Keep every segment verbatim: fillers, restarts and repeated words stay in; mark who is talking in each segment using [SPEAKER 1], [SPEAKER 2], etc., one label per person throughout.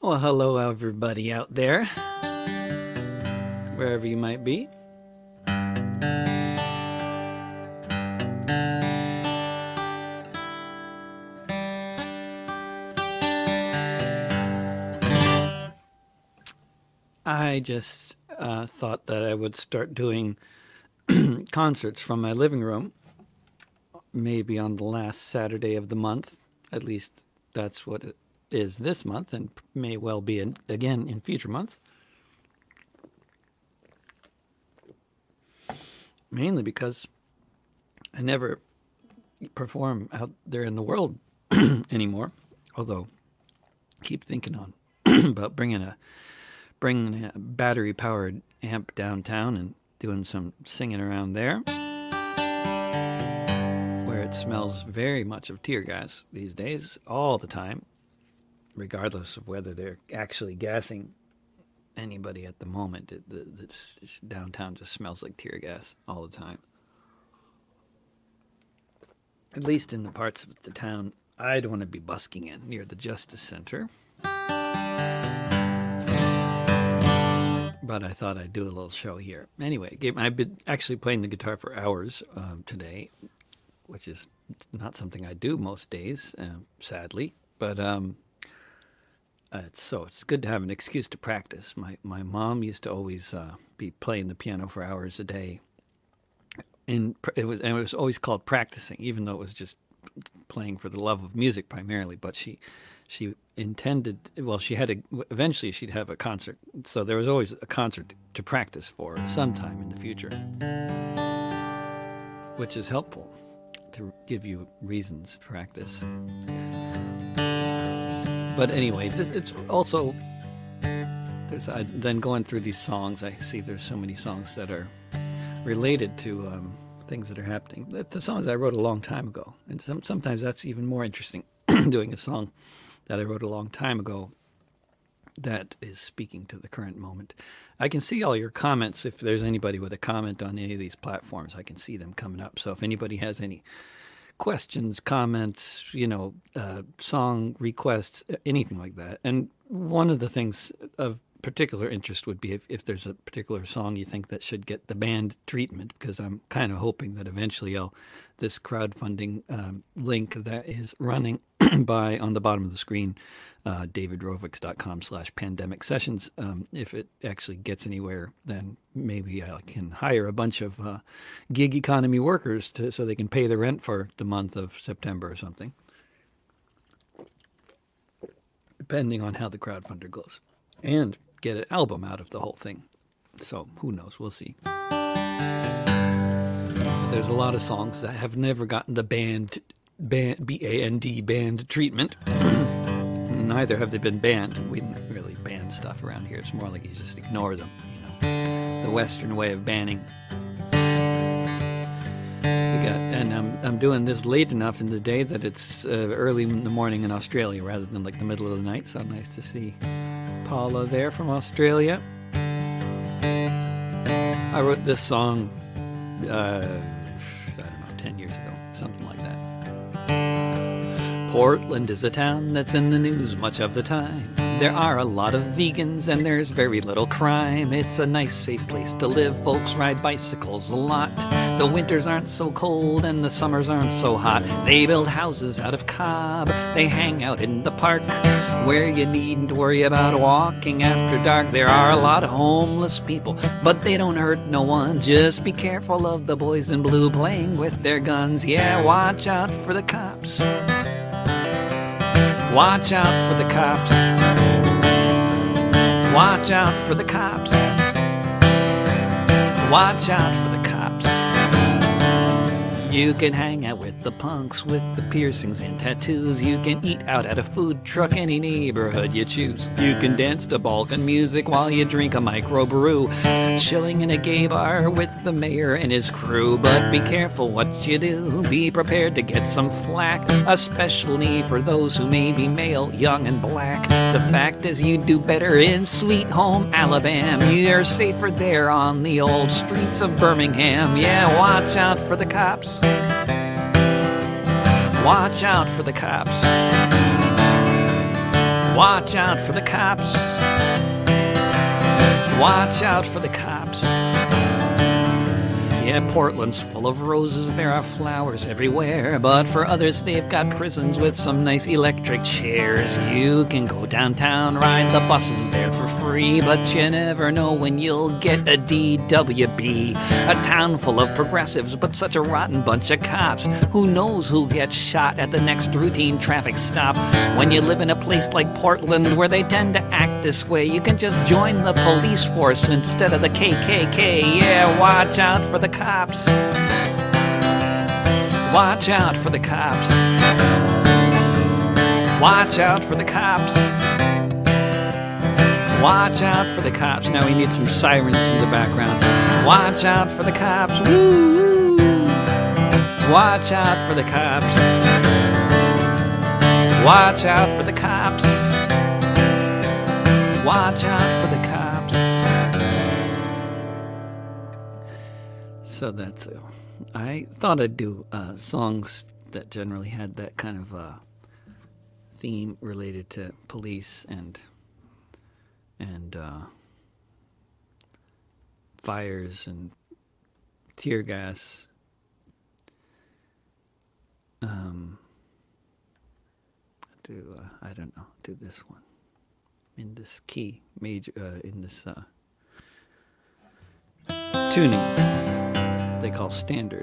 [SPEAKER 1] Well, hello, everybody out there, wherever you might be. I just uh, thought that I would start doing concerts from my living room, maybe on the last Saturday of the month. At least that's what it is this month, and may well be in, again in future months. Mainly because I never perform out there in the world anymore. Although, I keep thinking on about bringing a bringing a battery-powered amp downtown and doing some singing around there, where it smells very much of tear gas these days, all the time, regardless of whether they're actually gassing anybody at the moment. It, the, the downtown just smells like tear gas all the time. At least in the parts of the town I'd want to be busking in, near the Justice Center. But I thought I'd do a little show here. Anyway, I've been actually playing the guitar for hours um, today, which is not something I do most days, uh, sadly. But um, uh, it's, so it's good to have an excuse to practice. My my mom used to always uh, be playing the piano for hours a day, and it was and it was always called practicing, even though it was just playing for the love of music primarily. But she she intended, well, she had a, eventually she'd have a concert, so there was always a concert to practice for sometime in the future, which is helpful to give you reasons to practice. But anyway, this, it's also, there's I, then going through these songs, I see there's so many songs that are related to um, things that are happening. That's the songs I wrote a long time ago, and some, sometimes that's even more interesting, doing a song that I wrote a long time ago that is speaking to the current moment. I can see all your comments. If there's anybody with a comment on any of these platforms, I can see them coming up. So if anybody has any questions, comments, you know, uh, song requests, anything like that. And one of the things of particular interest would be if, if there's a particular song you think that should get the band treatment, because I'm kind of hoping that eventually I'll, this crowdfunding um, link that is running by on the bottom of the screen, uh, davidrovix.com slash pandemic sessions. Um, if it actually gets anywhere, then maybe I can hire a bunch of uh, gig economy workers to, so they can pay the rent for the month of September or something, depending on how the crowdfunder goes, and get an album out of the whole thing. So who knows? We'll see. There's a lot of songs that have never gotten the band, band B A N D, band treatment. Neither have they been banned. We didn't really ban stuff around here. It's more like you just ignore them, you know. The Western way of banning. We got, and I'm I'm doing this late enough in the day that it's uh, early in the morning in Australia rather than like the middle of the night. So nice to see Paula there from Australia. I wrote this song, uh, I don't know, ten years ago, something like that. Portland is a town that's in the news much of the time. There are a lot of vegans and there's very little crime. It's a nice, safe place to live. Folks ride bicycles a lot. The winters aren't so cold and the summers aren't so hot. They build houses out of cob. They hang out in the park where you needn't worry about walking after dark. There are a lot of homeless people, but they don't hurt no one. Just be careful of the boys in blue playing with their guns. Yeah, watch out for the cops. Watch out for the cops. Watch out for the cops. Watch out for the cops. You can hang out with the punks with the piercings and tattoos. You can eat out at a food truck any neighborhood you choose. You can dance to Balkan music while you drink a microbrew, chilling in a gay bar with the mayor and his crew. But be careful what you do. Be prepared to get some flack, especially for those who may be male, young, and black. The fact is you do better in Sweet Home Alabama. You're safer there on the old streets of Birmingham. Yeah, watch out for the cops. Watch out for the cops. Watch out for the cops. Watch out for the cops. Yeah, Portland's full of roses, there are flowers everywhere, but for others they've got prisons with some nice electric chairs. You can go downtown, ride the buses there for free, but you never know when you'll get a D W B. A town full of progressives, but such a rotten bunch of cops. Who knows who'll get shot at the next routine traffic stop? When you live in a place like Portland, where they tend to act this way, you can just join the police force instead of the K K K. Yeah, watch out for the cops. Cops. Watch out for the cops. Watch out for the cops. Watch out for the cops. Now we need some sirens in the background. Watch out for the cops. Woo! Watch out for the cops. Watch out for the cops. Watch out for the cops. So that's, uh, I thought I'd do uh, songs that generally had that kind of uh, theme related to police and and uh, fires and tear gas. Um, do uh, I don't know? Do this one in this key, major uh, in this uh, tuning. They call standard.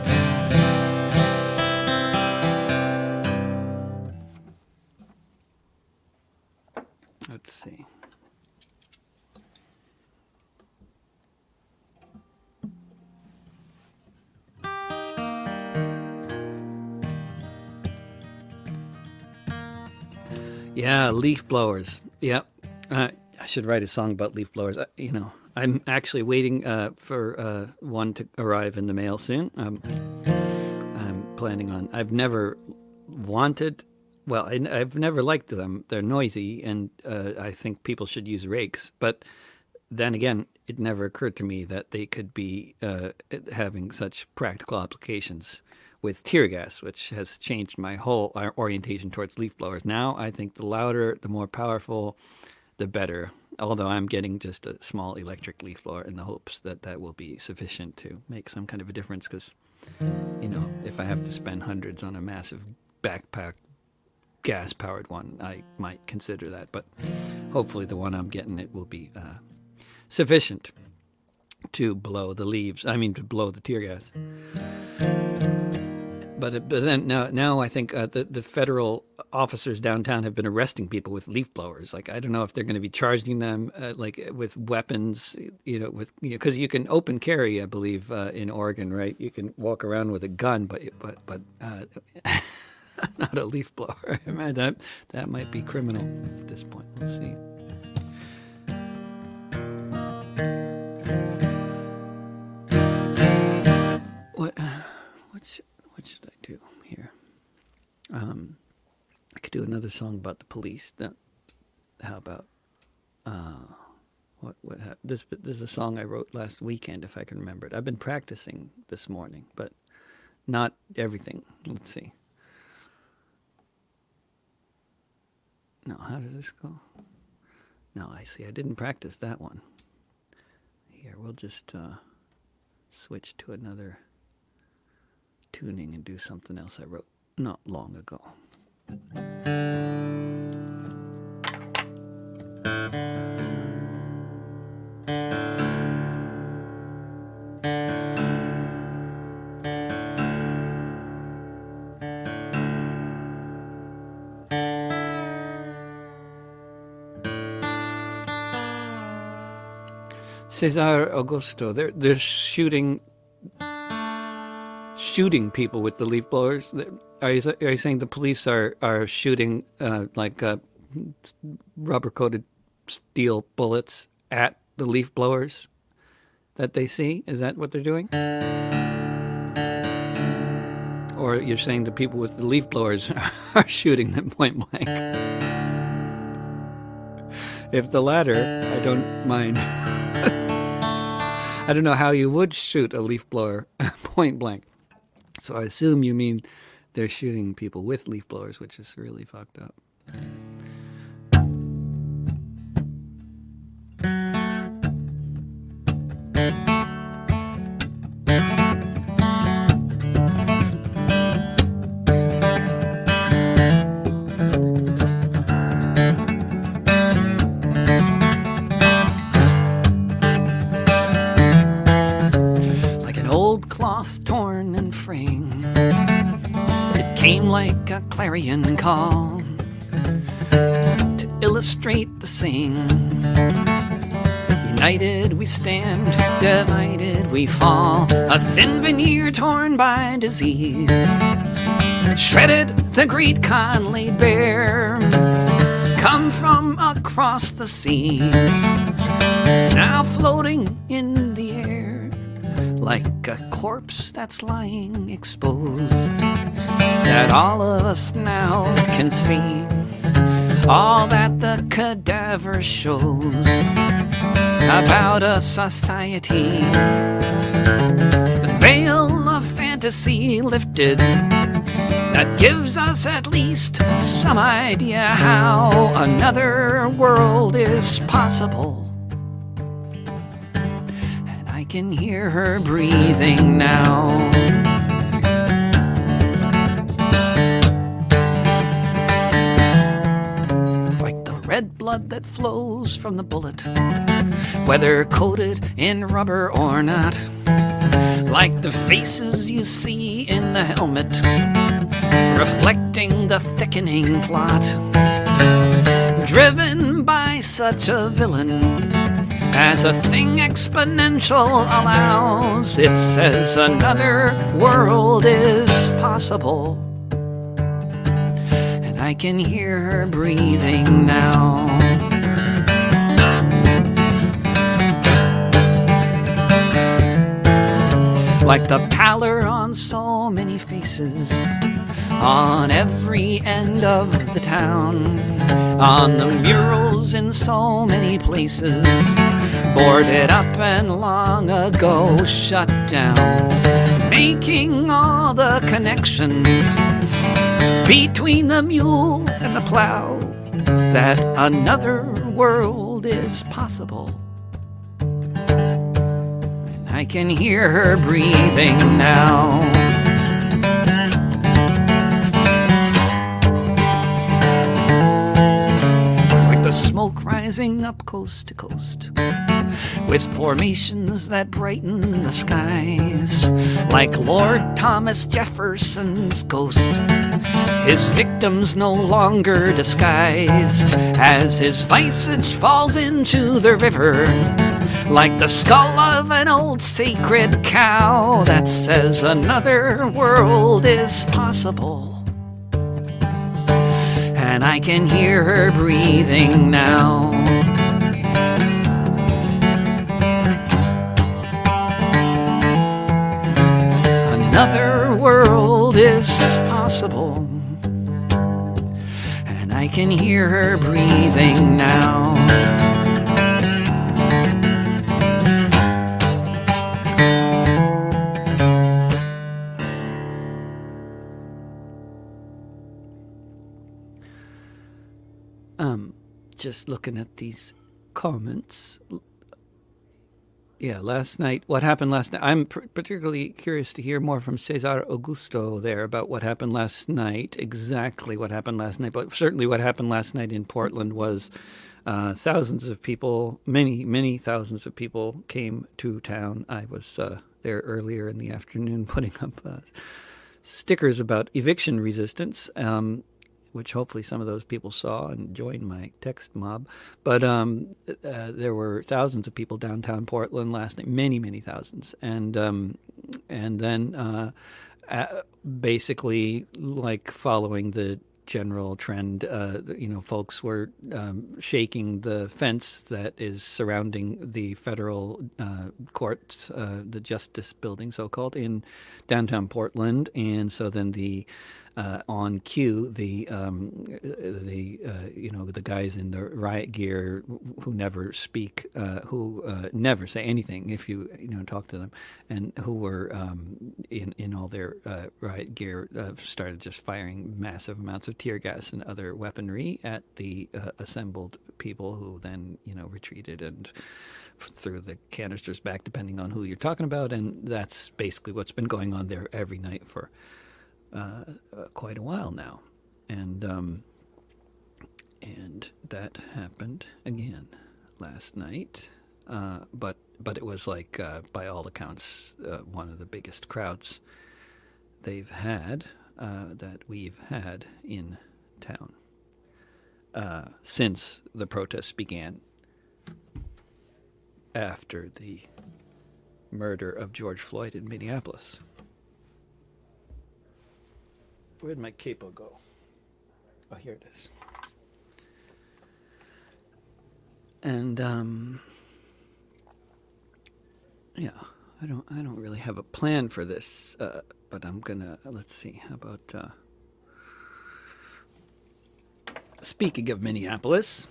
[SPEAKER 1] Let's see. Yeah, leaf blowers. Yep. Uh, I should write a song about leaf blowers. Uh, you know, I'm actually waiting uh, for uh, one to arrive in the mail soon. Um, I'm planning on... I've never wanted... Well, I, I've never liked them. They're noisy, and uh, I think people should use rakes. But then again, it never occurred to me that they could be uh, having such practical applications with tear gas, which has changed my whole orientation towards leaf blowers. Now I think the louder, the more powerful, the better. Although I'm getting just a small electric leaf blower in the hopes that that will be sufficient to make some kind of a difference. Because, you know, if I have to spend hundreds on a massive backpack gas-powered one, I might consider that. But hopefully the one I'm getting, it will be uh, sufficient to blow the leaves. I mean, to blow the tear gas. But, it, but then now, now I think uh, the, the federal officers downtown have been arresting people with leaf blowers. Like, I don't know if they're going to be charging them uh, like with weapons, you know, with because you, know, you can open carry, I believe, uh, in Oregon, right? You can walk around with a gun, but but but uh, not a leaf blower. Man, that that might be criminal at this point. We'll see. What what's What should I do here? Um, I could do another song about the police. Now, how about uh, what? What? Ha- this? This is a song I wrote last weekend, if I can remember it. I've been practicing this morning, but not everything. Let's see. No, how does this go? No, I see. I didn't practice that one. Here, we'll just uh, switch to another tuning and do something else I wrote not long ago. Cesar Augusto, they're, they're shooting shooting people with the leaf blowers. Are you, are you saying the police are, are shooting uh, like uh, rubber-coated steel bullets at the leaf blowers that they see? Is that what they're doing? Or you're saying the people with the leaf blowers are shooting them point blank? If the latter, I don't mind. I don't know how you would shoot a leaf blower point blank. So I assume you mean they're shooting people with leaf blowers, which is really fucked up. a clarion call to illustrate the saying. United we stand, divided we fall. A thin veneer torn by disease shredded the great Khan laid bare, come from across the seas, now floating in the air like a corpse that's lying exposed, that all of us now can see. All that the cadaver shows about a society, the veil of fantasy lifted, that gives us at least some idea how another world is possible. And I can hear her breathing now. Like the red blood that flows from the bullet, whether coated in rubber or not. Like the faces you see in the helmet, reflecting the thickening plot. Driven by such a villain, as a thing exponential allows, it says another world is possible. And I can hear her breathing now. Like the pallor on so many faces, on every end of the town, on the murals in so many places, boarded up and long ago shut down, making all the connections between the mule and the plow, that another world is possible. And I can hear her breathing now. Smoke rising up coast to coast, with formations that brighten the skies, like Lord Thomas Jefferson's ghost, his victims no longer disguised, as his visage falls into the river, like the skull of an old sacred cow that says another world is possible. And I can hear her breathing now. Another world is possible. And I can hear her breathing now. Um, just looking at these comments. Yeah, last night, what happened last night? I'm pr- particularly curious to hear more from Cesar Augusto there about what happened last night, exactly what happened last night. But certainly what happened last night in Portland was uh, thousands of people, many, many thousands of people came to town. I was uh, there earlier in the afternoon putting up uh, stickers about eviction resistance. Um which hopefully some of those people saw and joined my text mob. But um, uh, there were thousands of people downtown Portland last night, many, many thousands. And um, and then uh, uh, basically, like following the general trend, uh, you know, folks were um, shaking the fence that is surrounding the federal uh, courts, uh, the Justice Building, so-called, in downtown Portland. And so then the Uh, on cue, the um, the uh, you know the guys in the riot gear who never speak, uh, who uh, never say anything if you you know talk to them, and who were um, in in all their uh, riot gear uh, started just firing massive amounts of tear gas and other weaponry at the uh, assembled people, who then you know retreated and threw the canisters back, depending on who you're talking about, and that's basically what's been going on there every night for Uh, uh, quite a while now, and um, and that happened again last night. Uh, but but it was like, uh, by all accounts, uh, one of the biggest crowds they've had uh, that we've had in town uh, since the protests began after the murder of George Floyd in Minneapolis. Where'd my capo go? Oh, here it is. And um, yeah, I don't, I don't really have a plan for this, uh, but I'm gonna. Let's see. How about uh, speaking of Minneapolis?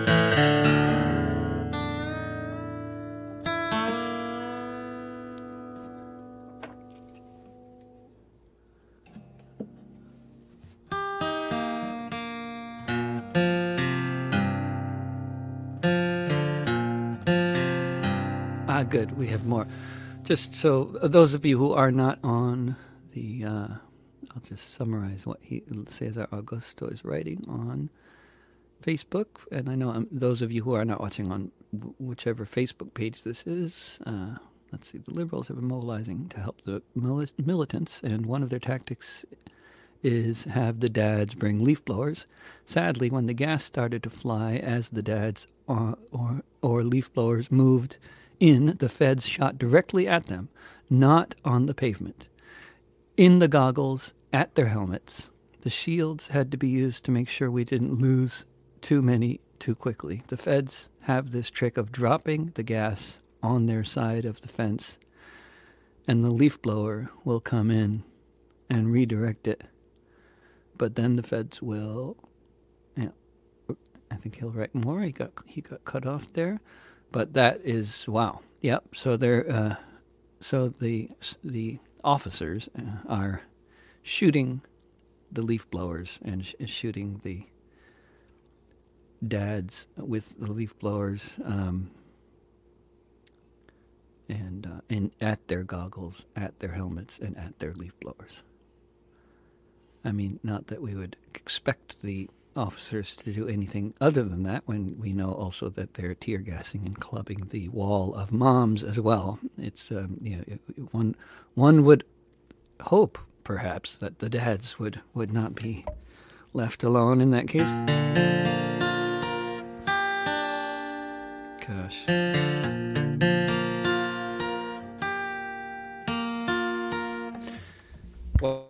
[SPEAKER 1] Ah, good. We have more. Just so those of you who are not on the, uh, I'll just summarize what he Cesar Augusto is writing on Facebook. And I know um, those of you who are not watching on w- whichever Facebook page this is, uh, let's see, the Liberals have been mobilizing to help the mili- militants, and one of their tactics is have the dads bring leaf blowers. Sadly, when the gas started to fly as the dads uh, or or leaf blowers moved in, the feds shot directly at them, not on the pavement. In the goggles, at their helmets. The shields had to be used to make sure we didn't lose too many too quickly. The feds have this trick of dropping the gas on their side of the fence, and the leaf blower will come in and redirect it. But then the feds will, yeah, I think he'll write more. He got he got cut off there. But that is, wow. Yep. So they're, uh, so the the officers uh, are shooting the leaf blowers and sh- shooting the dads with the leaf blowers, um, and uh, and at their goggles, at their helmets, and at their leaf blowers. I mean, not that we would expect the officers to do anything other than that when we know also that they're tear gassing and clubbing the wall of moms as well. It's um, you know, one one would hope perhaps that the dads would, would not be left alone in that case. Gosh. Well,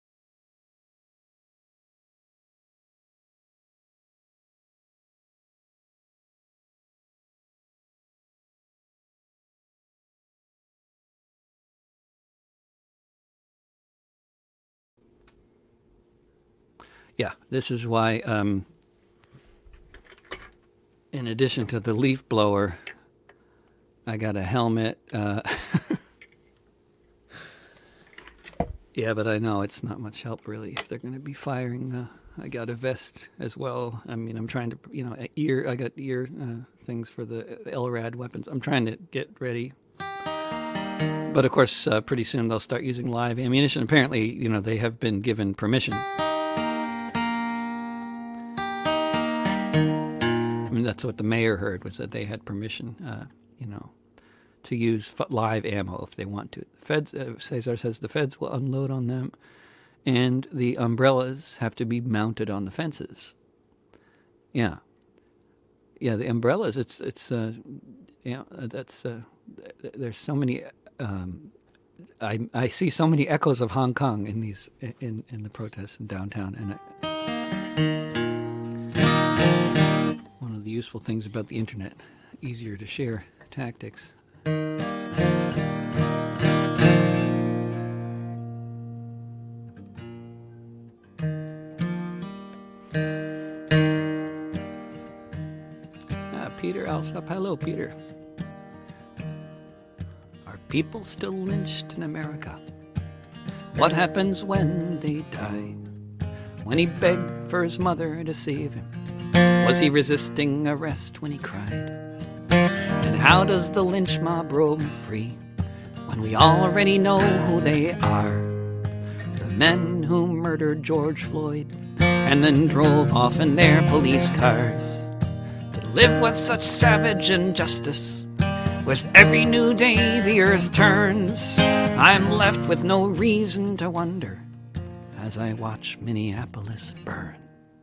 [SPEAKER 1] yeah, this is why, um, in addition to the leaf blower, I got a helmet. Uh, yeah, but I know it's not much help, really, if they're going to be firing. Uh, I got a vest as well. I mean, I'm trying to, you know, ear. I got ear uh, things for the L RAD weapons. I'm trying to get ready. But, of course, uh, pretty soon they'll start using live ammunition. Apparently, you know, they have been given permission. I mean, that's what the mayor heard, was that they had permission, uh, you know, to use f- live ammo if they want to. The feds, uh, Cesar says the feds will unload on them, and the umbrellas have to be mounted on the fences. Yeah. Yeah, the umbrellas, it's, it's uh, yeah, that's, uh, there's so many, um, I I see so many echoes of Hong Kong in these, in, in the protests in downtown, and I, one of the useful things about the internet, easier to share tactics. Ah, Peter Alsop. Hello, Peter. Are people still lynched in America? What happens when they die? When he begged for his mother to save him, was he resisting arrest when he cried? And how does the lynch mob roam free when we already know who they are? The men who murdered George Floyd and then drove off in their police cars to live with such savage injustice. With every new day the earth turns, I'm left with no reason to wonder as I watch Minneapolis burn.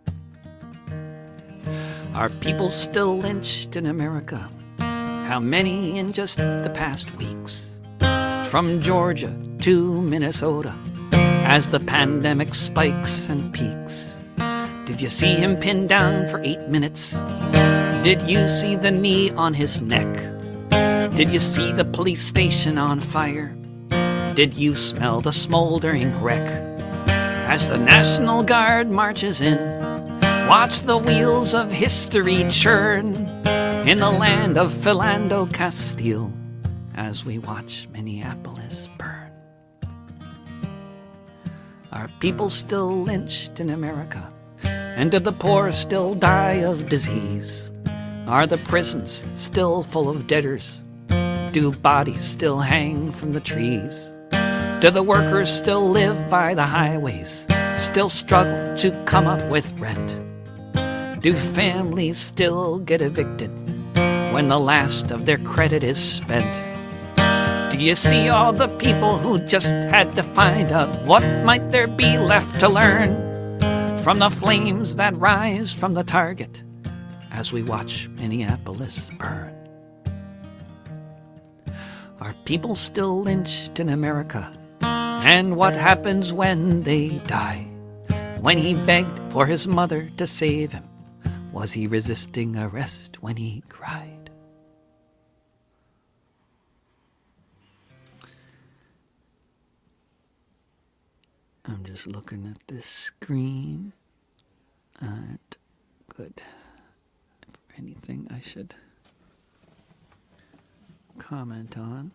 [SPEAKER 1] Are people still lynched in America? How many in just the past weeks? From Georgia to Minnesota, as the pandemic spikes and peaks. Did you see him pinned down for eight minutes? Did you see the knee on his neck? Did you see the police station on fire? Did you smell the smoldering wreck? As the National Guard marches in, watch the wheels of history churn in the land of Philando Castile as we watch Minneapolis burn. Are people still lynched in America? And do the poor still die of disease? Are the prisons still full of debtors? Do bodies still hang from the trees? Do the workers still live by the highways, still struggle to come up with rent? Do families still get evicted when the last of their credit is spent? Do you see all the people who just had to find out what might there be left to learn from the flames that rise from the target as we watch Minneapolis burn? Are people still lynched in America? And what happens when they die? When he begged for his mother to save him, was he resisting arrest when he cried? I'm just looking at this screen. Aren't good. Anything I should comment on?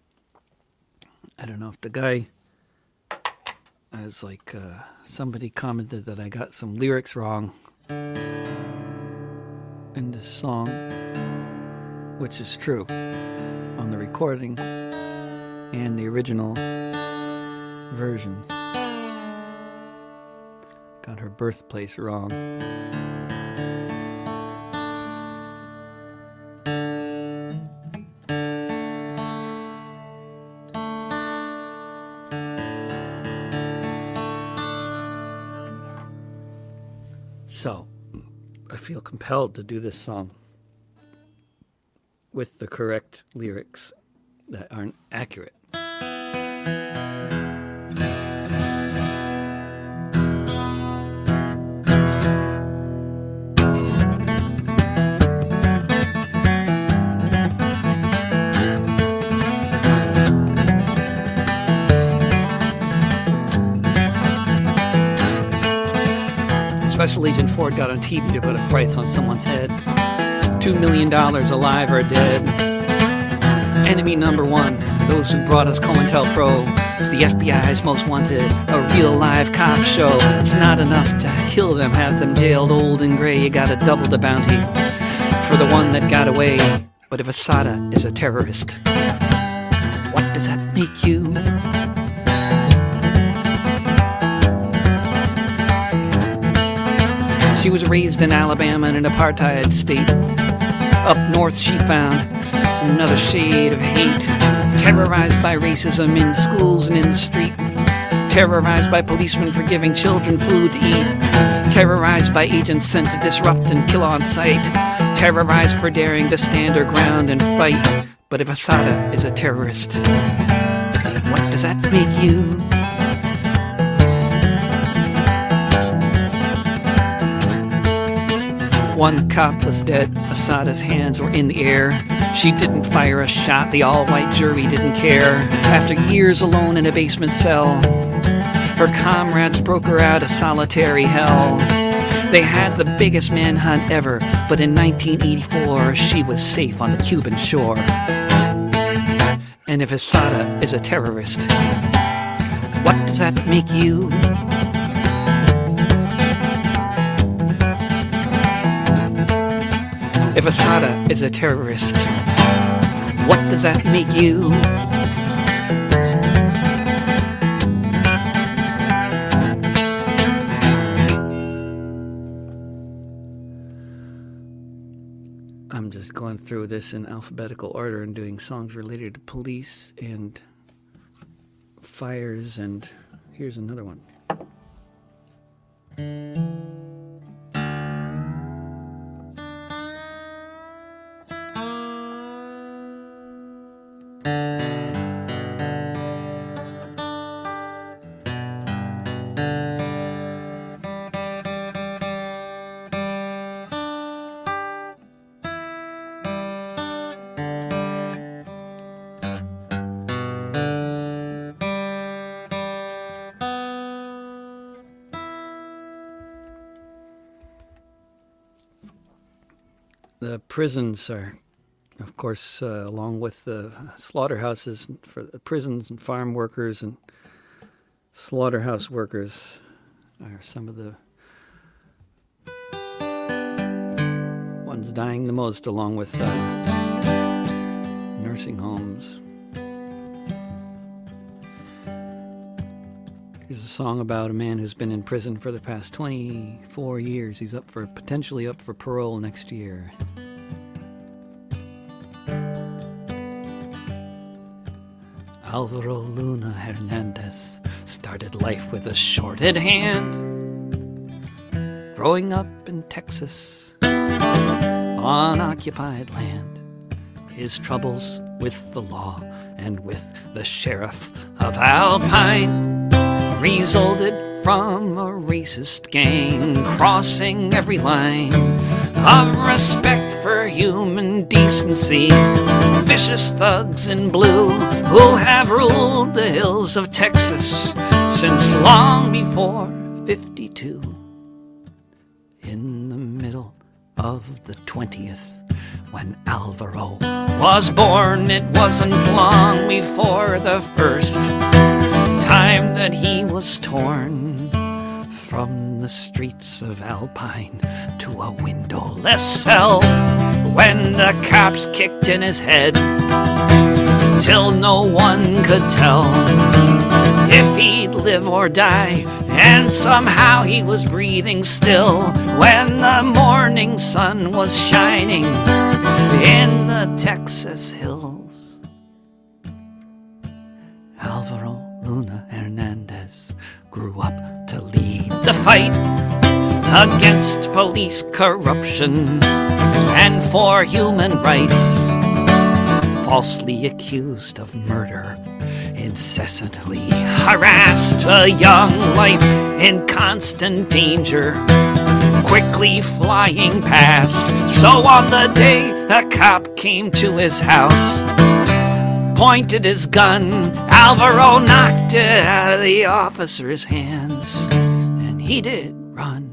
[SPEAKER 1] I don't know if the guy, I was like, uh, somebody commented that I got some lyrics wrong in this song, which is true on the recording and the original version. Got her birthplace wrong. So, I feel compelled to do this song with the correct lyrics that aren't accurate. Special Agent Ford got on T V to put a price on someone's head. Two million dollars alive or dead. Enemy number one, those who brought us COINTELPRO. It's the F B I's most wanted, a real live cop show. It's not enough to kill them, have them jailed old and gray. You gotta double the bounty for the one that got away. But if Assata is a terrorist, what does that make you? She was raised in Alabama in an apartheid state. Up north she found another shade of hate. Terrorized by racism in schools and in the street. Terrorized by policemen for giving children food to eat. Terrorized by agents sent to disrupt and kill on sight. Terrorized for daring to stand her ground and fight. But if Assata is a terrorist, what does that make you? One cop was dead, Assata's hands were in the air. She didn't fire a shot, the all-white jury didn't care. After years alone in a basement cell, her comrades broke her out of solitary hell. They had the biggest manhunt ever, but in nineteen eighty-four, she was safe on the Cuban shore. And if Assata is a terrorist, what does that make you? If Assata is a terrorist, what does that make you? I'm just going through this in alphabetical order and doing songs related to police and fires, and here's another one. the prisons are, of course, uh, along with the slaughterhouses for the prisons and farm workers and slaughterhouse workers are some of the ones dying the most, along with uh, nursing homes. Here's a song about a man who's been in prison for the past twenty-four years. He's up for potentially up for parole next year. Alvaro Luna Hernandez started life with a shorted hand, growing up in Texas on occupied land. His troubles with the law and with the sheriff of Alpine resulted from a racist gang crossing every line of respect for human decency. Vicious thugs in blue who have ruled the hills of Texas since long before fifty-two. In the middle of the twentieth, when Alvaro was born, it wasn't long before the first time that he was torn from the streets of Alpine to a windowless cell, when the cops kicked in his head till no one could tell if he'd live or die, and somehow he was breathing still when the morning sun was shining in the Texas hills. Alvaro Luna Hernandez grew up to lead the fight against police corruption and for human rights. Falsely accused of murder, incessantly harassed, a young life in constant danger, quickly flying past. So on the day a cop came to his house, pointed his gun, Alvaro knocked it out of the officer's hands, and he did run.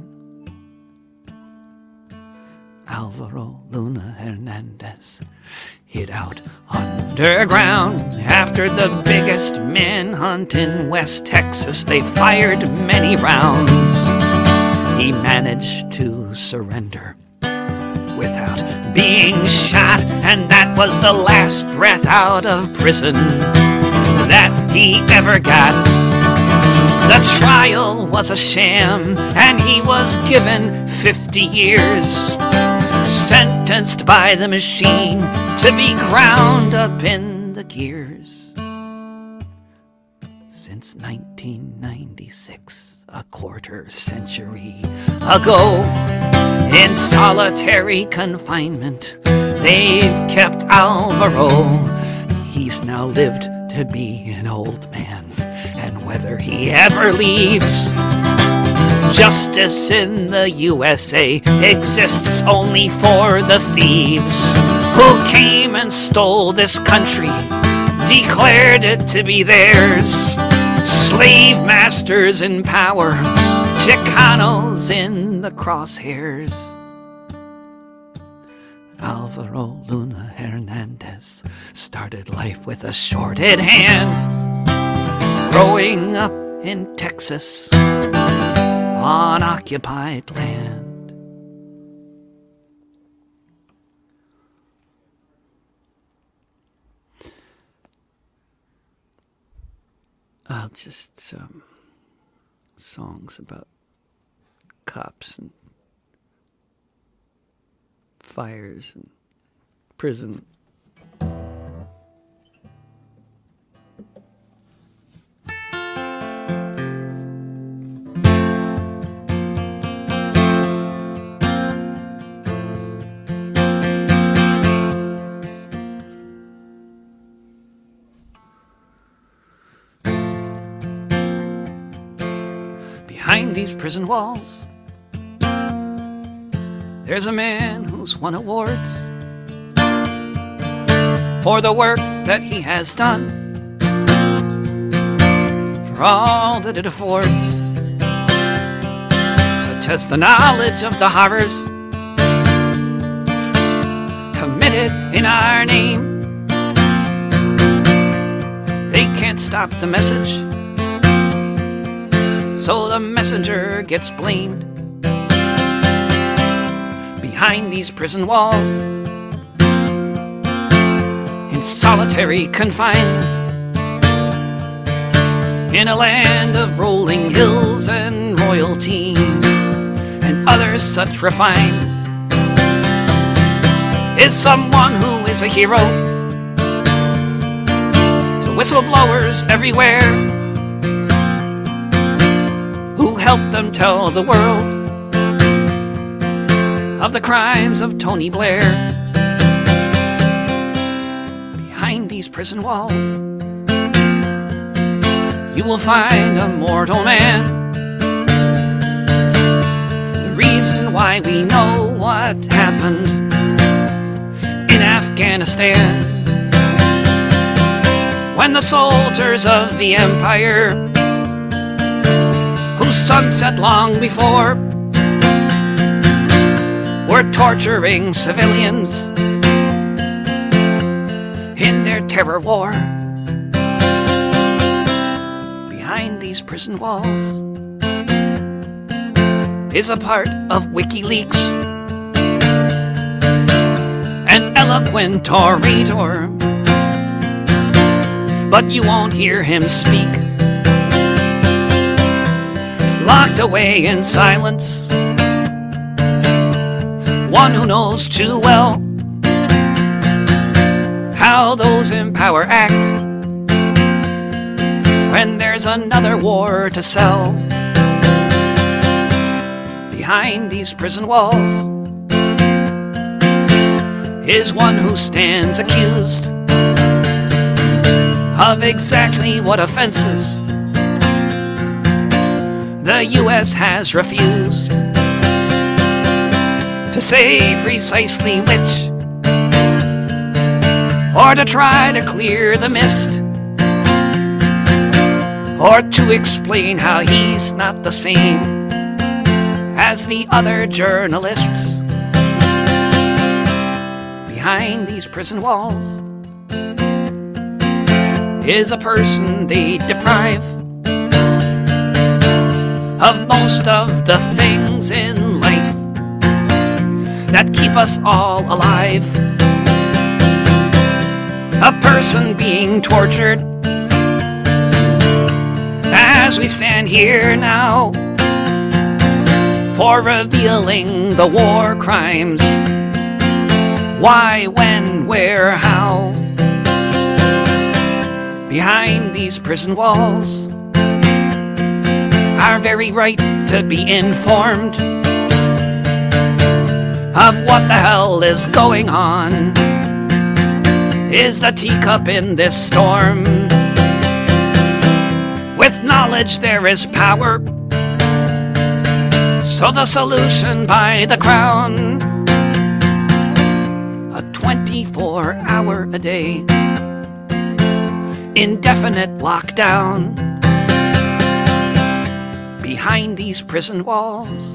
[SPEAKER 1] Alvaro Luna Hernandez hid out underground after the biggest manhunt in West Texas. They fired many rounds. He managed to surrender without being shot, and that was the last breath out of prison that he ever got. The trial was a sham, and he was given fifty years, sentenced by the machine to be ground up in the gears. Since nineteen ninety-six, a quarter century ago, in solitary confinement, they've kept Alvaro. He's now lived to be an old man, and whether he ever leaves, justice in the U S A exists only for the thieves who came and stole this country, declared it to be theirs. Slave masters in power, Chicanos in the crosshairs. Alvaro Luna Hernandez started life with a shorted hand, growing up in Texas on occupied land. Uh, just some songs about cops and fires and prison. Behind these prison walls, there's a man who's won awards for the work that he has done, for all that it affords, such as the knowledge of the horrors committed in our name. They can't stop the message, so the messenger gets blamed. Behind these prison walls, in solitary confinement, in a land of rolling hills and royalty and others such refined, is someone who is a hero to whistleblowers everywhere, who help them tell the world of the crimes of Tony Blair. Behind these prison walls, you will find a mortal man. The reason why we know what happened in Afghanistan, when the soldiers of the empire, whose sun set long before, were torturing civilians in their terror war. Behind these prison walls is a part of WikiLeaks, an eloquent orator, but you won't hear him speak. Locked away in silence, one who knows too well how those in power act when there's another war to sell. Behind these prison walls is one who stands accused of exactly what offenses the U S has refused to say precisely which, or to try to clear the mist, or to explain how he's not the same as the other journalists. Behind these prison walls is a person they deprive of most of the things in life that keep us all alive. A person being tortured as we stand here now for revealing the war crimes. Why, when, where, how? Behind these prison walls, our very right to be informed of what the hell is going on is the teacup in this storm. With knowledge there is power, so the solution by the crown, a twenty-four hour a day indefinite lockdown. Behind these prison walls,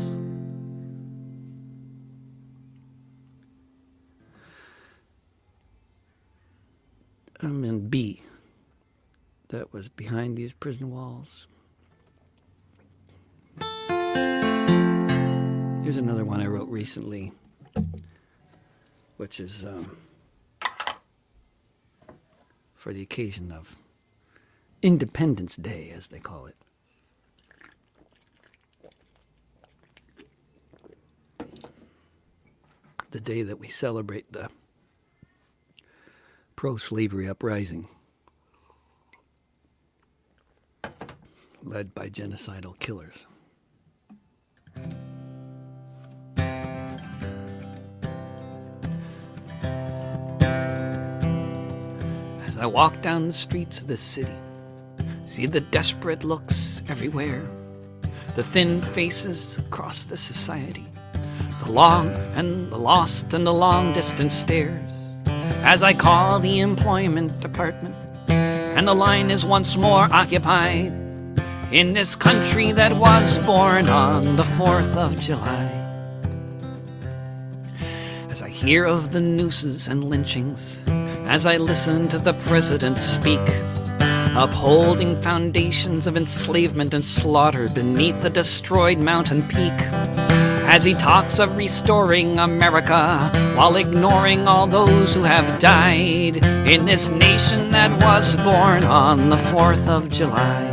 [SPEAKER 1] I'm in B. That was Behind These Prison Walls. Here's another one I wrote recently, which is um, for the occasion of Independence Day, as they call it. The day that we celebrate the pro-slavery uprising led by genocidal killers. As I walk down the streets of this city, see the desperate looks everywhere, the thin faces across the society, the long and the lost and the long-distance stares, as I call the employment department, and the line is once more occupied in this country that was born on the fourth of July. As I hear of the nooses and lynchings, as I listen to the president speak, upholding foundations of enslavement and slaughter beneath a destroyed mountain peak, as he talks of restoring America while ignoring all those who have died in this nation that was born on the fourth of July.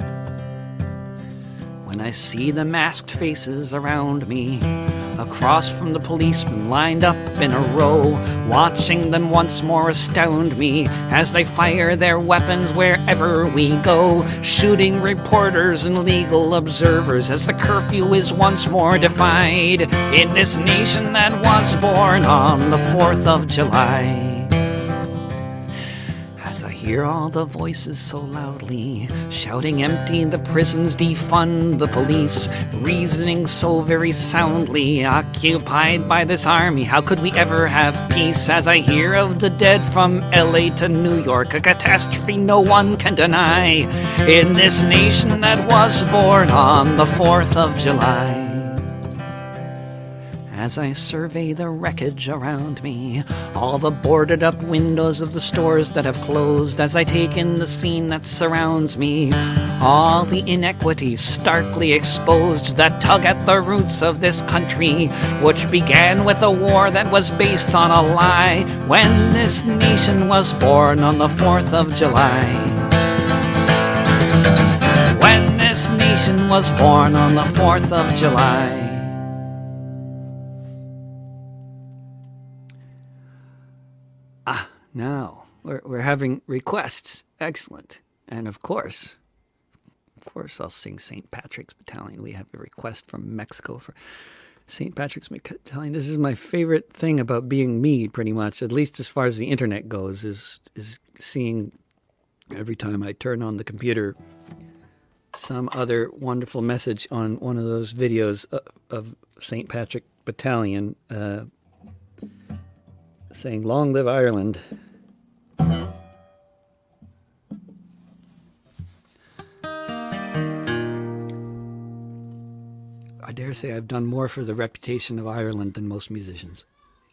[SPEAKER 1] When I see the masked faces around me, across from the policemen lined up in a row, watching them once more astound me as they fire their weapons wherever we go, shooting reporters and legal observers as the curfew is once more defied in this nation that was born on the fourth of July. As I hear all the voices so loudly shouting empty the prisons, defund the police, reasoning so very soundly, occupied by this army, how could we ever have peace? As I hear of the dead from L A to New York, a catastrophe no one can deny in this nation that was born on the fourth of July. As I survey the wreckage around me, all the boarded up windows of the stores that have closed, as I take in the scene that surrounds me, all the inequities starkly exposed that tug at the roots of this country, which began with a war that was based on a lie when this nation was born on the fourth of July. When this nation was born on the fourth of July. Ah, now we're, we're having requests. Excellent. And of course, of course, I'll sing Saint Patrick's Battalion. We have a request from Mexico for Saint Patrick's Battalion. This is my favorite thing about being me, pretty much, at least as far as the internet goes, is is seeing every time I turn on the computer some other wonderful message on one of those videos of, of Saint Patrick Battalion, uh, saying, "Long live Ireland." I dare say I've done more for the reputation of Ireland than most musicians.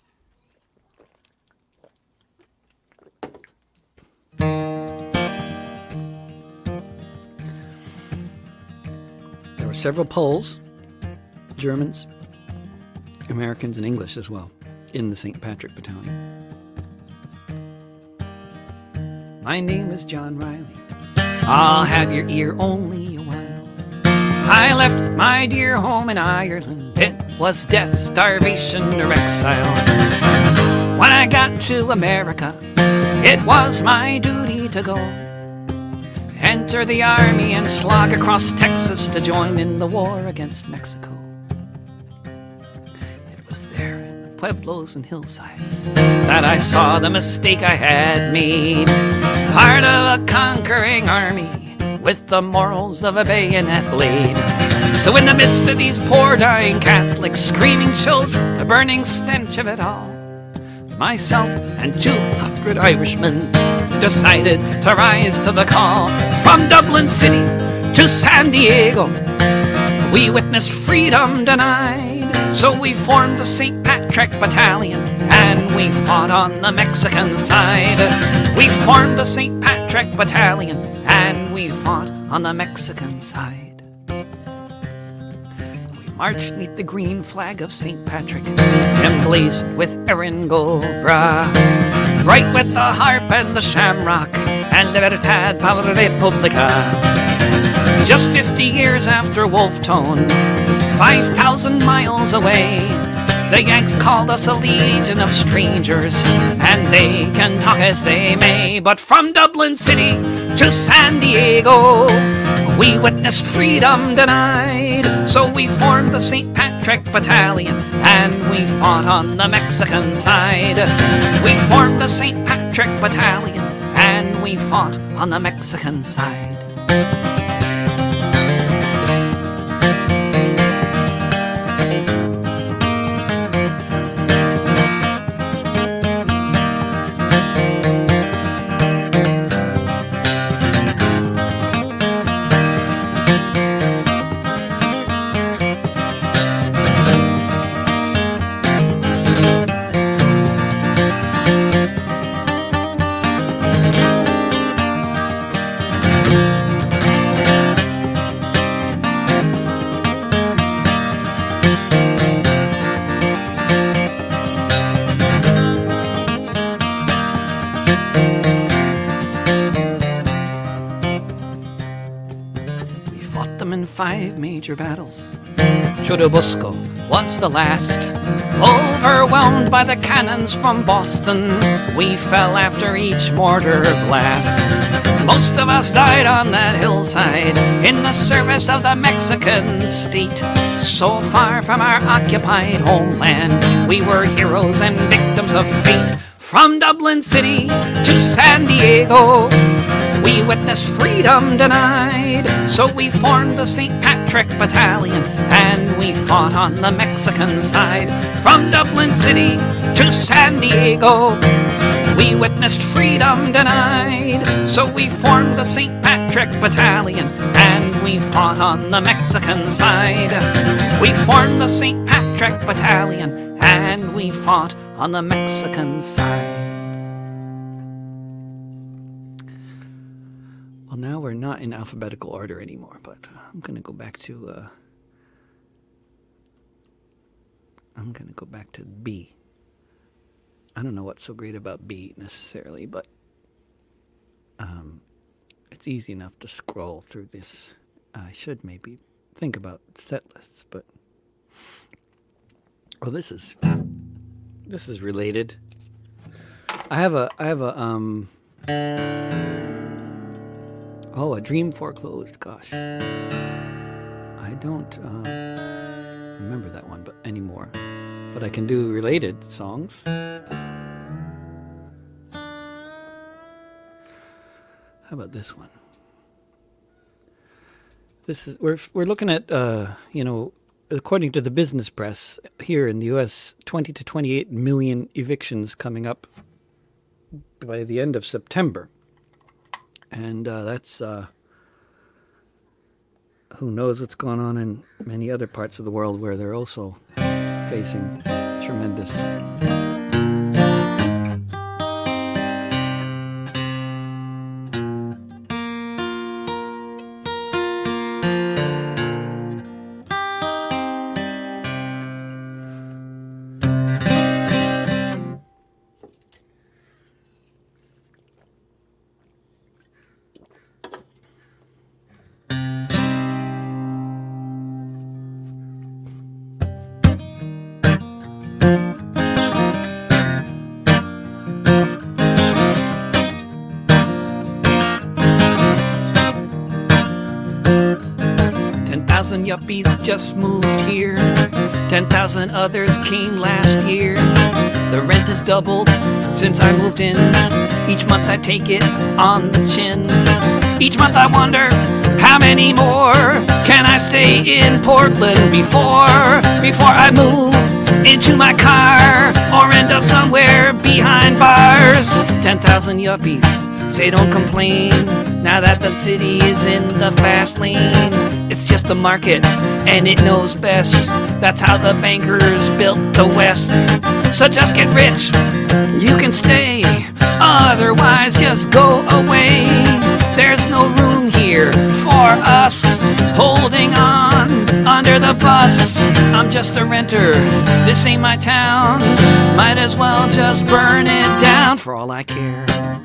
[SPEAKER 1] There were several Poles, Germans, Americans, and English as well in the Saint Patrick Battalion. My name is John Riley. I'll have your ear only a while. I left my dear home in Ireland. It was death, starvation, or exile. When I got to America, it was my duty to go. Enter the army and slog across Texas to join in the war against Mexico. It was there in the pueblos and hillsides that I saw the mistake I had made. Part of a conquering army with the morals of a bayonet blade. So in the midst of these poor dying Catholics, screaming children, the burning stench of it all, myself and two hundred Irishmen decided to rise to the call. From Dublin City to San Diego, we witnessed freedom denied. So we formed the Saint Patrick Battalion, and we fought on the Mexican side. We formed the Saint Patrick Battalion, and we fought on the Mexican side. We marched neath the green flag of Saint Patrick, emblazoned with Erin Go Bragh, bright with the harp and the shamrock, and Libertad para la República. Just fifty years after Wolfe Tone, five thousand miles away, the Yanks called us a legion of strangers, and they can talk as they may. But from Dublin City to San Diego, we witnessed freedom denied. So we formed the Saint Patrick Battalion, and we fought on the Mexican side. We formed the Saint Patrick Battalion, and we fought on the Mexican side. five major battles. Churubusco was the last. Overwhelmed by the cannons from Boston, we fell after each mortar blast. Most of us died on that hillside in the service of the Mexican state. So far from our occupied homeland, we were heroes and victims of fate. From Dublin City to San Diego, we witnessed freedom denied. So we formed the Saint Patrick Battalion and we fought on the Mexican side. From Dublin City to San Diego, we witnessed freedom denied. So we formed the Saint Patrick Battalion and we fought on the Mexican side. We formed the Saint Patrick Battalion and we fought on the Mexican side. Well, now we're not in alphabetical order anymore, but I'm going to go back to, uh, I'm going to go back to B. I don't know what's so great about B necessarily, but um, it's easy enough to scroll through this. I should maybe think about set lists, but well, this is this is related. I have a I have a um oh a dream foreclosed. Gosh, I don't uh, remember that one, but anymore. But I can do related songs. How about this one? This is we're we're looking at uh, you know, according to the business press here in the U S, twenty to twenty-eight million evictions coming up by the end of September, and uh, that's uh, who knows what's going on in many other parts of the world where they're also facing tremendous. Yuppies just moved here. Ten thousand others came last year. The rent has doubled since I moved in. Each month I take it on the chin. Each month I wonder, how many more can I stay in Portland before Before I move into my car or end up somewhere behind bars. Ten thousand yuppies say don't complain now that the city is in the fast lane. It's just the market, and it knows best. That's how the bankers built the West. So just get rich, you can stay. Otherwise, just go away. There's no room here for us, holding on under the bus. I'm just a renter, this ain't my town. Might as well just burn it down for all I care.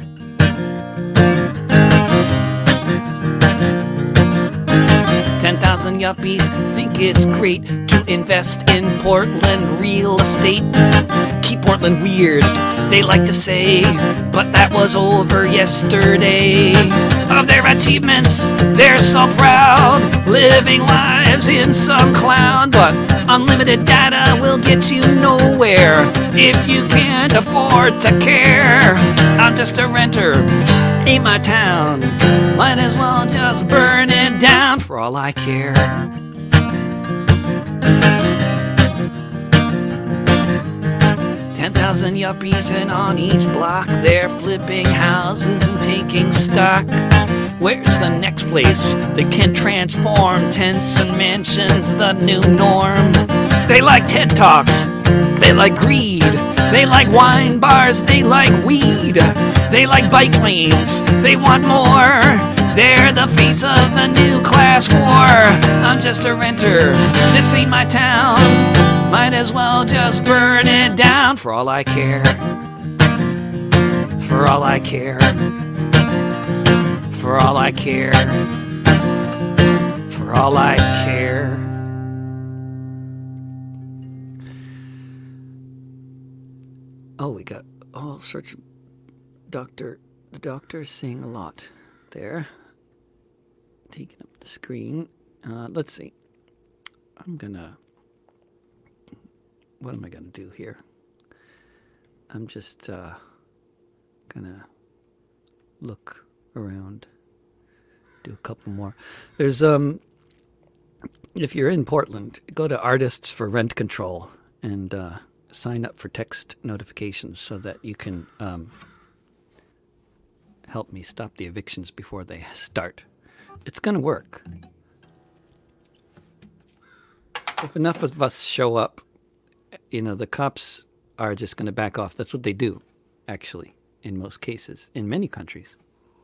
[SPEAKER 1] ten thousand yuppies think it's great to invest in Portland real estate. Keep Portland weird, they like to say, but that was over yesterday. Of their achievements, they're so proud, living lives in some cloud. But unlimited data will get you nowhere if you can't afford to care. I'm just a renter, ain't my town. Might as well just burn it down for all I care. Ten thousand yuppies, and on each block they're flipping houses and taking stock. Where's the next place that can transform tents and mansions the new norm? They like TED Talks, they like greed, they like wine bars, they like weed, they like bike lanes, they want more. They're the face of the new class war. I'm just a renter, this ain't my town. Might as well just burn it down for all I care. For all I care. For all I care. For all I care. Oh, we got all sorts of doctor. The doctor is saying a lot there. Taking up the screen. Uh, let's see. I'm gonna. What am I gonna do here? I'm just uh, gonna look around. Do a couple more. There's um. If you're in Portland, go to Artists for Rent Control and uh, sign up for text notifications so that you can um, help me stop the evictions before they start. It's going to work. If enough of us show up, you know, the cops are just going to back off. That's what they do, actually, in most cases, in many countries.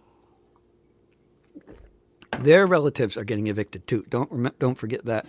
[SPEAKER 1] Their relatives are getting evicted too. Don't rem- don't forget that.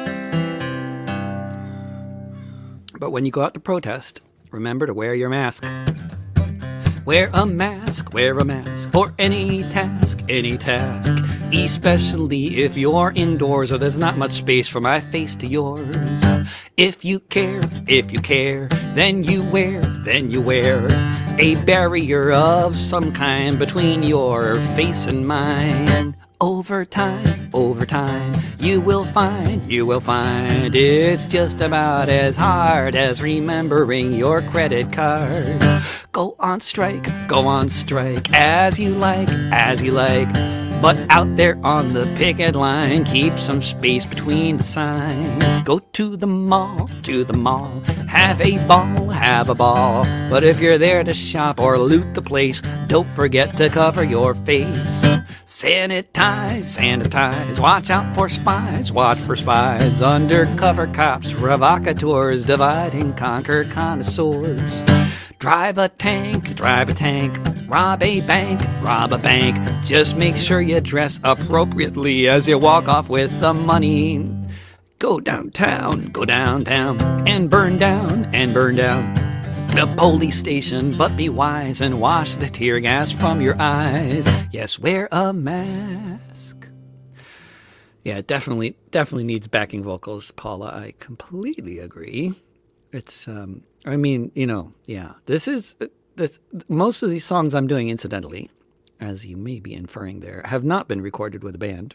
[SPEAKER 1] But when you go out to protest, remember to wear your mask. Wear a mask, wear a mask for any task, any task. Especially if you're indoors or there's not much space from my face to yours. If you care, if you care, then you wear, then you wear a barrier of some kind between your face and mine. Over time, over time, you will find, you will find it's just about as hard as remembering your credit card. Go on strike, go on strike, as you like, as you like. But out there on the picket line, keep some space between the signs. Go to the mall, to the mall, have a ball, have a ball. But if you're there to shop or loot the place, don't forget to cover your face. Sanitize, sanitize, watch out for spies, watch for spies. Undercover cops, provocateurs, divide and conquer connoisseurs. Drive a tank, drive a tank, rob a bank, rob a bank. Just make sure you dress appropriately as you walk off with the money. Go downtown, go downtown, and burn down, and burn down the police station, but be wise and wash the tear gas from your eyes. Yes, wear a mask. Yeah, it definitely, definitely needs backing vocals, Paula. I completely agree. It's, um, I mean, you know, yeah, this is, this, most of these songs I'm doing, incidentally, as you may be inferring there, have not been recorded with a band.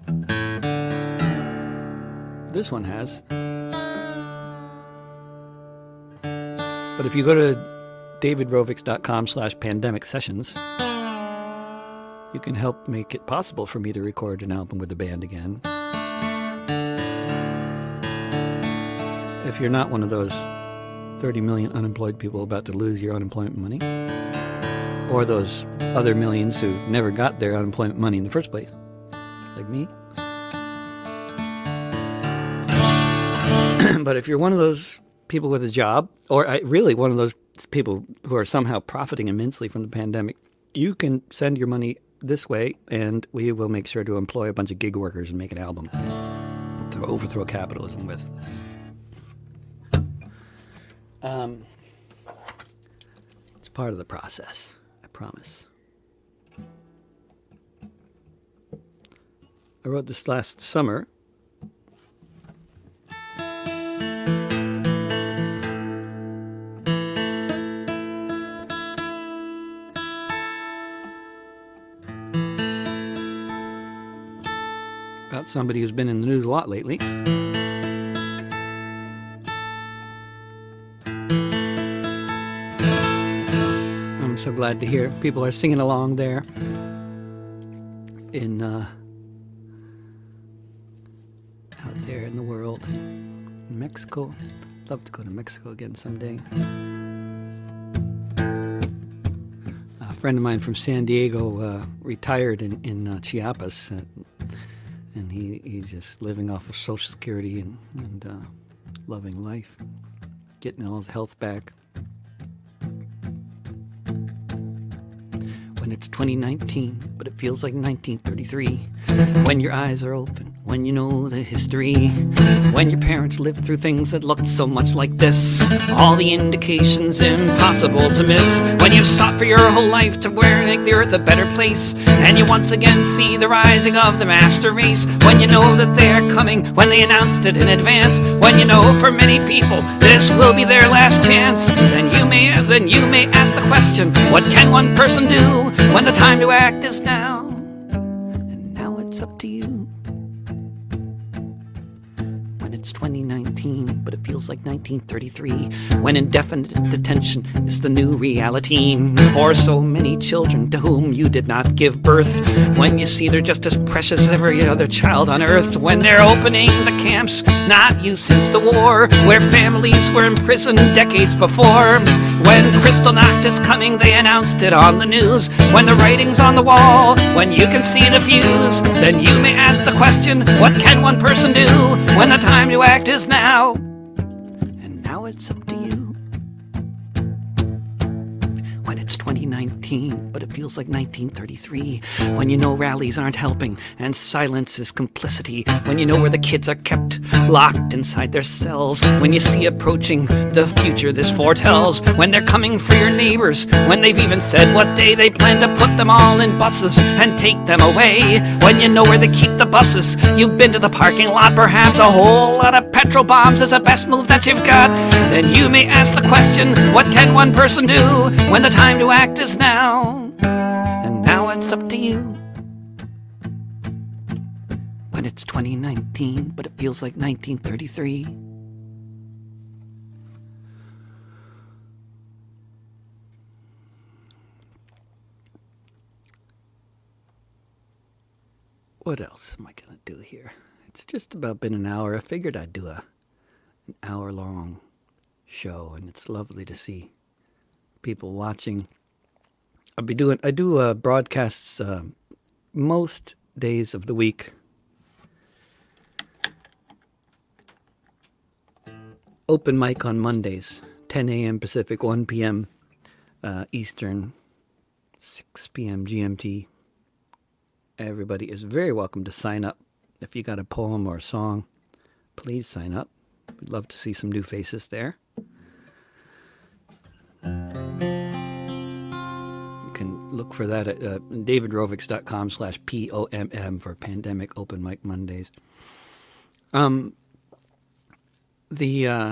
[SPEAKER 1] This one has. But if you go to davidrovics.com slash pandemic sessions, you can help make it possible for me to record an album with a band again. If you're not one of those thirty million unemployed people about to lose your unemployment money, or those other millions who never got their unemployment money in the first place, like me. But if you're one of those people with a job, or I, really one of those people who are somehow profiting immensely from the pandemic, you can send your money this way, and we will make sure to employ a bunch of gig workers and make an album to overthrow capitalism with. Um, it's part of the process, I promise. I wrote this last summer. About somebody who's been in the news a lot lately. I'm so glad to hear people are singing along there in uh, out there in the world. In Mexico. I'd love to go to Mexico again someday. A friend of mine from San Diego uh, retired in, in uh, Chiapas, uh, and he, he's just living off of Social Security and, and uh, loving life, getting all his health back. when it's twenty nineteen, but it feels like nineteen thirty-three. When your eyes are open, when you know the history, when your parents lived through things that looked so much like this, all the indications impossible to miss. When you've sought for your whole life to where make the earth a better place, and you once again see the rising of the master race. When you know that they are coming, when they announced it in advance, when you know for many people this will be their last chance, then you may then you may ask the question, what can one person do when the time to act is now? And now it's up to you. When it's twenty nineteen, but it feels like nineteen thirty-three. When indefinite detention is the new reality for so many children to whom you did not give birth. When you see they're just as precious as every other child on earth. When they're opening the camps not used since the war, where families were imprisoned decades before. When Kristallnacht is coming, they announced it on the news. When the writing's on the wall, when you can see the views, then you may ask the question, what can one person do when the time to act is now? And now it's up to you. When it's twenty nineteen, but it feels like nineteen thirty-three. When you know rallies aren't helping and silence is complicity. When you know where the kids are kept, locked inside their cells. When you see approaching the future this foretells. When they're coming for your neighbors. When they've even said what day they plan to put them all in buses and take them away. When you know where they keep the buses. You've been to the parking lot, perhaps a whole lot of petrol bombs is the best move that you've got. Then you may ask the question, what can one person do when the time to act is now? And now it's up to you. When it's twenty nineteen, but it feels like nineteen thirty-three. What else am I going to do here? It's just about been an hour. I figured I'd do a an hour-long show, and it's lovely to see people watching. I'll be doing. I do uh, broadcasts uh, most days of the week. Open mic on Mondays, ten a.m. Pacific, one p.m. Uh, Eastern, six p.m. G M T. Everybody is very welcome to sign up. If you got a poem or a song, please sign up. We'd love to see some new faces there. You can look for that at uh, davidrovics.com slash P O M M for Pandemic Open Mic Mondays. Um, the uh,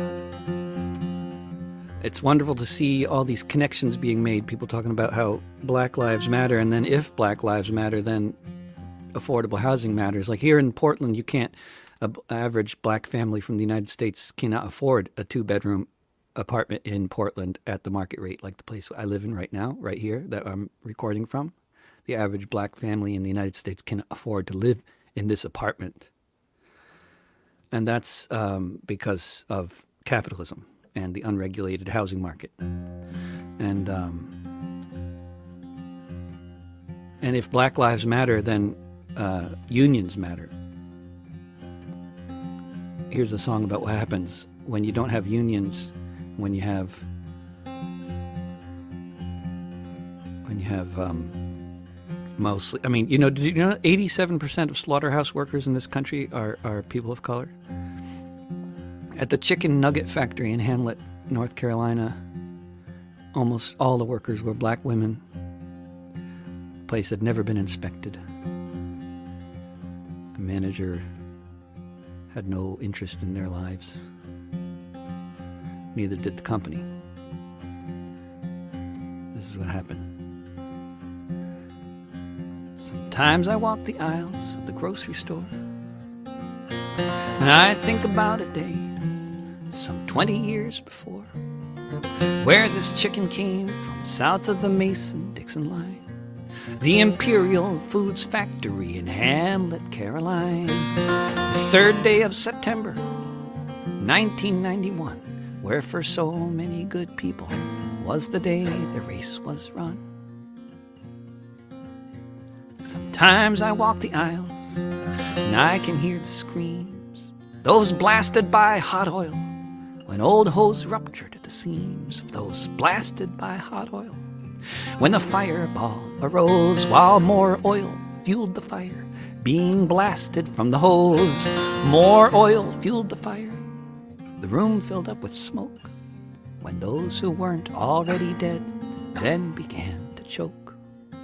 [SPEAKER 1] it's wonderful to see all these connections being made. People talking about how Black Lives Matter, and then if Black Lives Matter, then affordable housing matters. Like here in Portland, you can't. An average black family from the United States cannot afford a two-bedroom apartment in Portland at the market rate, like the place I live in right now, right here, that I'm recording from. The average black family in the United States cannot afford to live in this apartment. And that's um, because of capitalism and the unregulated housing market. And um, and if Black Lives Matter, then uh, unions matter. Here's a song about what happens when you don't have unions, when you have when you have um, mostly, I mean, you know, did you know eighty-seven percent of slaughterhouse workers in this country are, are people of color? At the chicken nugget factory in Hamlet, North Carolina, almost all the workers were black women. The place had never been inspected. The manager had no interest in their lives. Neither did the company. This is what happened. Sometimes I walk the aisles of the grocery store, and I think about a day some twenty years before, where this chicken came from south of the Mason-Dixon line, the Imperial Foods Factory in Hamlet, Caroline. The third day of September, nineteen ninety-one, where for so many good people was the day the race was run. Sometimes I walk the aisles and I can hear the screams, those blasted by hot oil, when old hose ruptured at the seams of those blasted by hot oil. when the fireball arose while more oil fueled the fire, being blasted from the hose. More oil fueled the fire. The room filled up with smoke when those who weren't already dead then began to choke.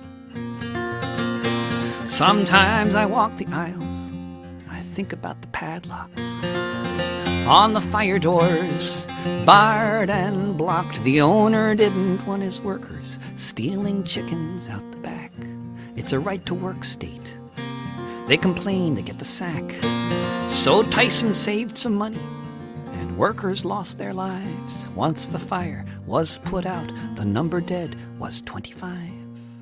[SPEAKER 1] Sometimes I walk the aisles, I think about the padlocks on the fire doors, barred and blocked. The owner didn't want his workers stealing chickens out the back. It's a right-to-work state. They complain they get the sack. So Tyson saved some money, and workers lost their lives. Once the fire was put out, the number dead was twenty-five.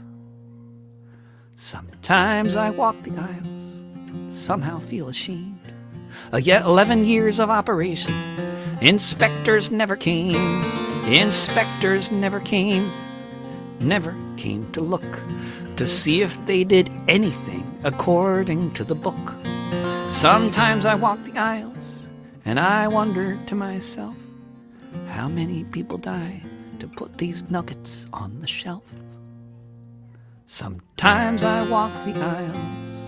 [SPEAKER 1] Sometimes I walk the aisles, somehow feel ashamed. Uh, yet eleven years of operation, inspectors never came. Inspectors never came, never came to look to see if they did anything according to the book. Sometimes I walk the aisles and I wonder to myself, how many people die to put these nuggets on the shelf? Sometimes I walk the aisles.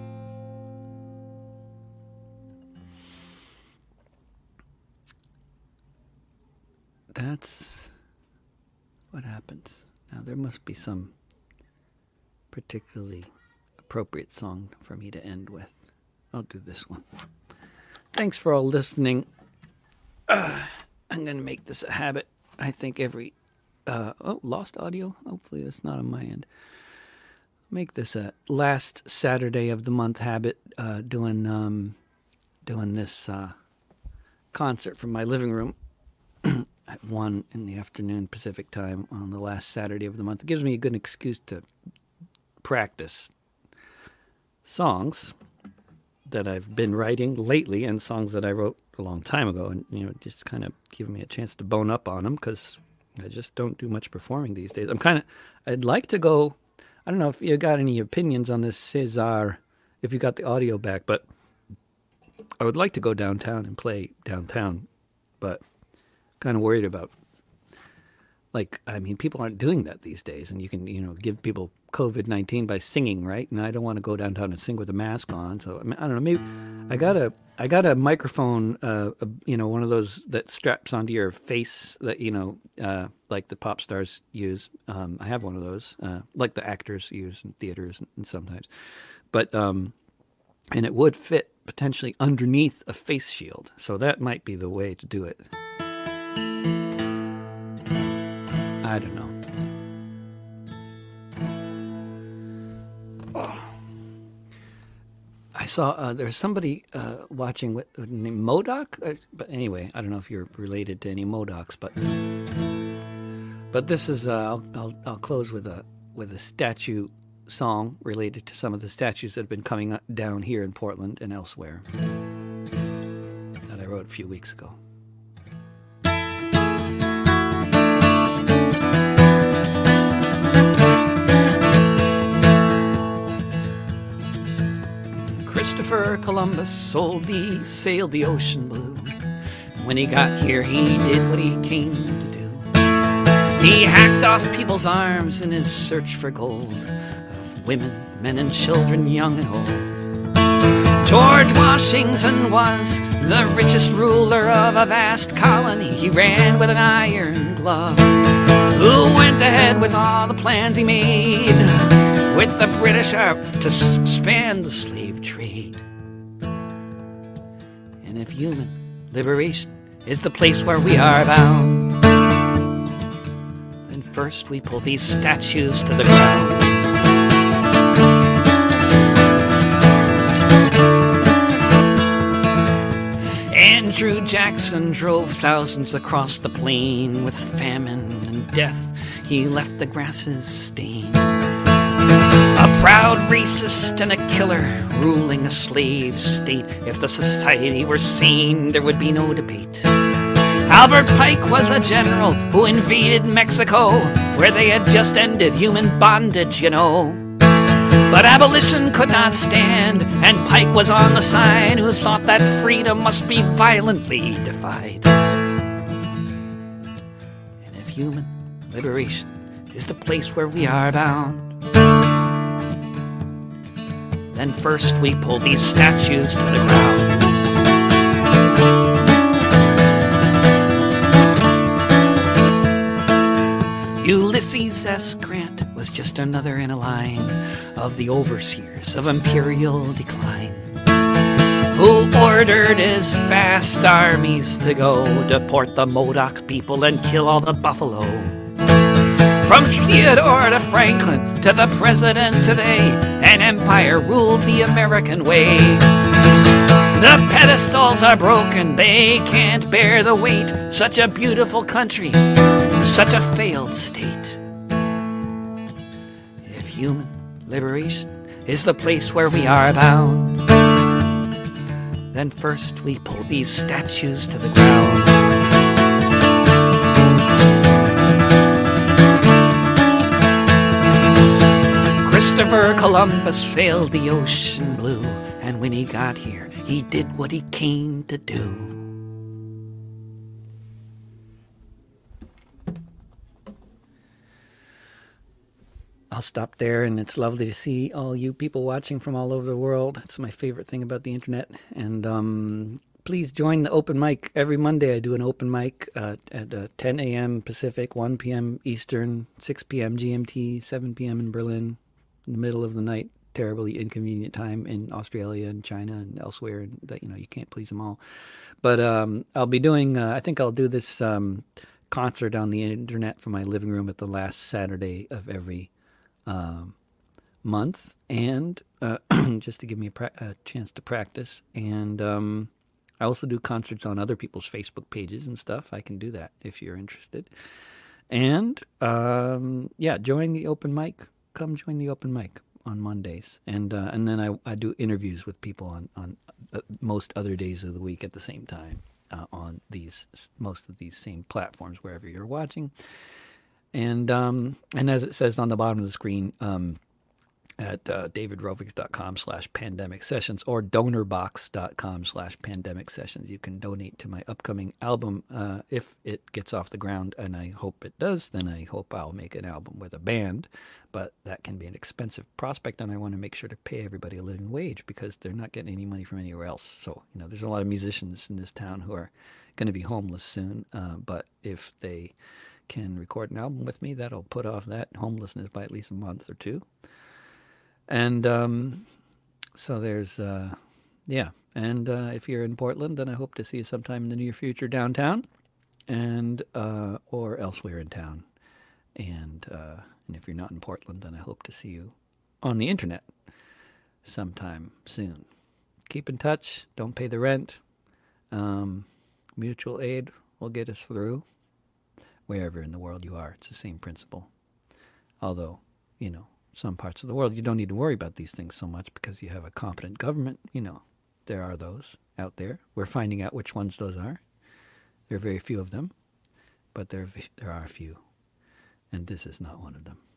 [SPEAKER 1] That's what happens. Now, there must be some particularly appropriate song for me to end with. I'll do this one. Thanks for all listening. Uh, I'm going to make this a habit. I think every... Uh, oh, lost audio? Hopefully that's not on my end. Make this a last Saturday of the month habit, uh, doing, um, doing this uh, concert from my living room at one in the afternoon Pacific time on the last Saturday of the month. It gives me a good excuse to practice songs that I've been writing lately and songs that I wrote a long time ago, and you know, just kind of giving me a chance to bone up on them because I just don't do much performing these days. I'm kind of, I'd like to go, I don't know if you got any opinions on this, Cesar, if you got the audio back, but I would like to go downtown and play downtown, but kind of worried about, like, I mean, people aren't doing that these days, and you can, you know, give people covid nineteen by singing, right? And I don't want to go downtown and sing with a mask on, so I, mean, I don't know, maybe I got a, I got a microphone, uh, a, you know, one of those that straps onto your face that, you know, uh, like the pop stars use. Um, I have one of those, uh, like the actors use in theaters and, and sometimes, but, um, and it would fit potentially underneath a face shield, so that might be the way to do it. I don't know. Oh. I saw uh, there's somebody uh, watching with, uh, named Modoc, uh, but anyway, I don't know if you're related to any Modocs, but but this is uh, I'll, I'll I'll close with a with a statue song related to some of the statues that have been coming down here in Portland and elsewhere that I wrote a few weeks ago. Christopher Columbus sold the, sailed the ocean blue. When he got here, he did what he came to do. He hacked off people's arms in his search for gold, of women, men, and children, young and old. George Washington was the richest ruler of a vast colony. He ran with an iron glove. Who went ahead with all the plans he made, with the British up to expand the slave trade. And if human liberation is the place where we are bound, then first we pull these statues to the ground. Andrew Jackson drove thousands across the plain. With famine and death, he left the grasses stained. A proud racist and a killer ruling a slave state. If the society were sane, there would be no debate. Albert Pike was a general who invaded Mexico, where they had just ended human bondage, you know. But abolition could not stand, and Pike was on the side who thought that freedom must be violently defied. And if human liberation is the place where we are bound. Then first we pull these statues to the ground. Ulysses S. Grant was just another in a line of the overseers of imperial decline, who ordered his vast armies to go deport the Modoc people and kill all the buffalo. From Theodore to Franklin to the president today, an empire ruled the American way. The pedestals are broken, they can't bear the weight. Such a beautiful country, such a failed state. If human liberation is the place where we are bound, then first we pull these statues to the ground. Christopher Columbus sailed the ocean blue, and when he got here, he did what he came to do. I'll stop there, and it's lovely to see all you people watching from all over the world. It's my favorite thing about the internet. And um, please join the open mic. Every Monday I do an open mic uh, at uh, ten a.m. Pacific, one p.m. Eastern, six p.m. G M T, seven p.m. in Berlin, in the middle of the night, terribly inconvenient time in Australia and China and elsewhere, and that, you know, you can't please them all. But um, I'll be doing, uh, I think I'll do this um, concert on the internet from my living room at the last Saturday of every Um, month, and uh, just to give me a, pra- a chance to practice. And um, I also do concerts on other people's Facebook pages and stuff. I can do that if you're interested. And um, yeah, join the open mic. Come join the open mic on Mondays, and uh, and then I, I do interviews with people on on uh, most other days of the week at the same time uh, on these most of these same platforms wherever you're watching. And um, and as it says on the bottom of the screen, um, at uh, davidrovics.com slash pandemic sessions or donorbox.com slash pandemic sessions, you can donate to my upcoming album. Uh, if it gets off the ground, and I hope it does, then I hope I'll make an album with a band. But that can be an expensive prospect, and I want to make sure to pay everybody a living wage because they're not getting any money from anywhere else. So, you know, there's a lot of musicians in this town who are going to be homeless soon. Uh, but if they can record an album with me, that'll put off that homelessness by at least a month or two. And um, so there's, uh, yeah. And uh, if you're in Portland, then I hope to see you sometime in the near future downtown, and uh, or elsewhere in town. And uh, and if you're not in Portland, then I hope to see you on the internet sometime soon. Keep in touch. Don't pay the rent. Um, mutual aid will get us through. Wherever in the world you are, it's the same principle. Although, you know, some parts of the world you don't need to worry about these things so much because you have a competent government. You know, there are those out there. We're finding out which ones those are. There are very few of them, but there there are a few, and this is not one of them.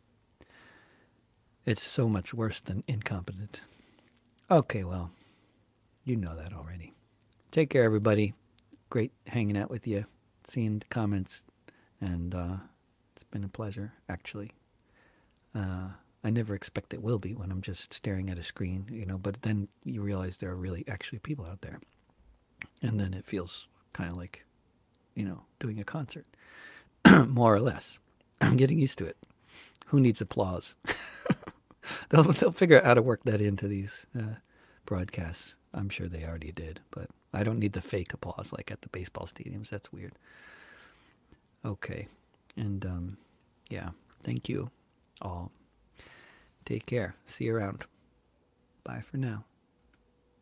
[SPEAKER 1] It's so much worse than incompetent. Okay, well, you know that already. Take care, everybody. Great hanging out with you, seeing the comments. And uh, it's been a pleasure, actually. Uh, I never expect it will be when I'm just staring at a screen, you know, but then you realize there are really actually people out there. And then it feels kind of like, you know, doing a concert, more or less. I'm getting used to it. Who needs applause? they'll, they'll figure out how to work that into these uh, broadcasts. I'm sure they already did, but I don't need the fake applause like at the baseball stadiums. That's weird. Okay, and um, yeah, thank you all. Take care. See you around. Bye for now.